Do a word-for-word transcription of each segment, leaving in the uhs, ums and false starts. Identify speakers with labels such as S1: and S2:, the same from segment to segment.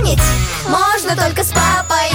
S1: похулиганить можно только с папой.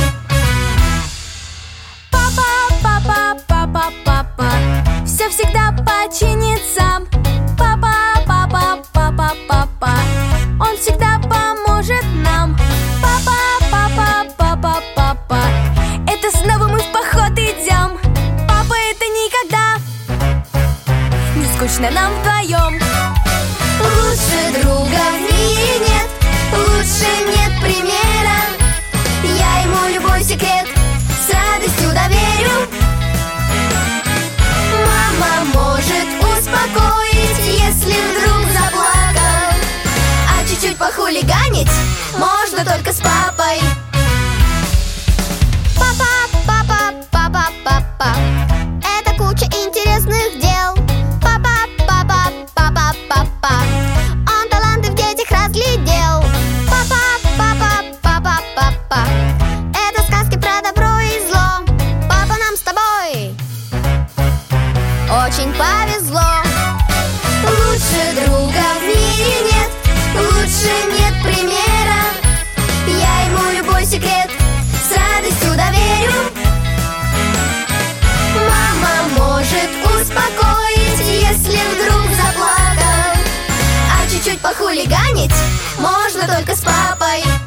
S1: Папа, папа, папа, папа все всегда починит сам. Папа, папа, папа, папа он всегда поможет нам. Папа, папа, папа, папа это снова мы в поход идем. Папа, это никогда не скучно нам вдвоем. Лучше друга в мире нет, лучше нет примера. Я ему любой секрет с радостью доверю. Мама может успокоить, если вдруг заплакал. А чуть-чуть похулиганить можно только с папой. Папа, папа, папа, папа это куча интересных дел. Папа, папа, папа, папа он таланты в детях разглядел. Папа, папа, папа, папа это сказки про добро и зло. Папа, нам с тобой очень повезло. Лучше друга в мире нет, лучше нет примера. Я ему любой секрет с радостью доверю. Мама может успокоить, если вдруг заплакал. А чуть-чуть похулиганить можно только с папой.